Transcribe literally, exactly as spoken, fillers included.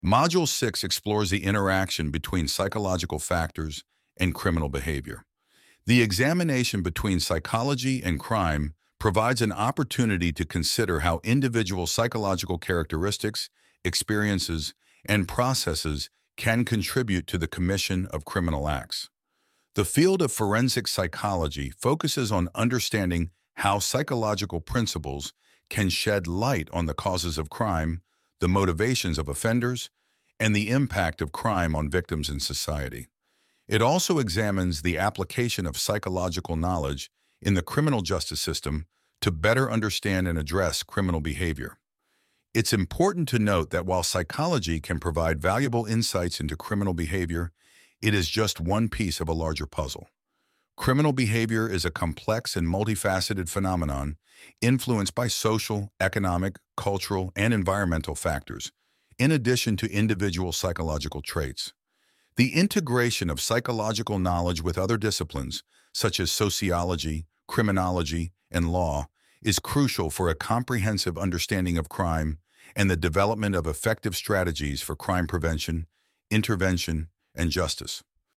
Module six explores the interaction between psychological factors and criminal behavior. The examination between psychology and crime provides an opportunity to consider how individual psychological characteristics, experiences, and processes can contribute to the commission of criminal acts. The field of forensic psychology focuses on understanding how psychological principles can shed light on the causes of crime, the motivations of offenders, and the impact of crime on victims in society. It also examines the application of psychological knowledge in the criminal justice system to better understand and address criminal behavior. It's important to note that while psychology can provide valuable insights into criminal behavior, it is just one piece of a larger puzzle. Criminal behavior is a complex and multifaceted phenomenon influenced by social, economic, cultural, and environmental factors, in addition to individual psychological traits. The integration of psychological knowledge with other disciplines, such as sociology, criminology, and law, is crucial for a comprehensive understanding of crime and the development of effective strategies for crime prevention, intervention, and justice.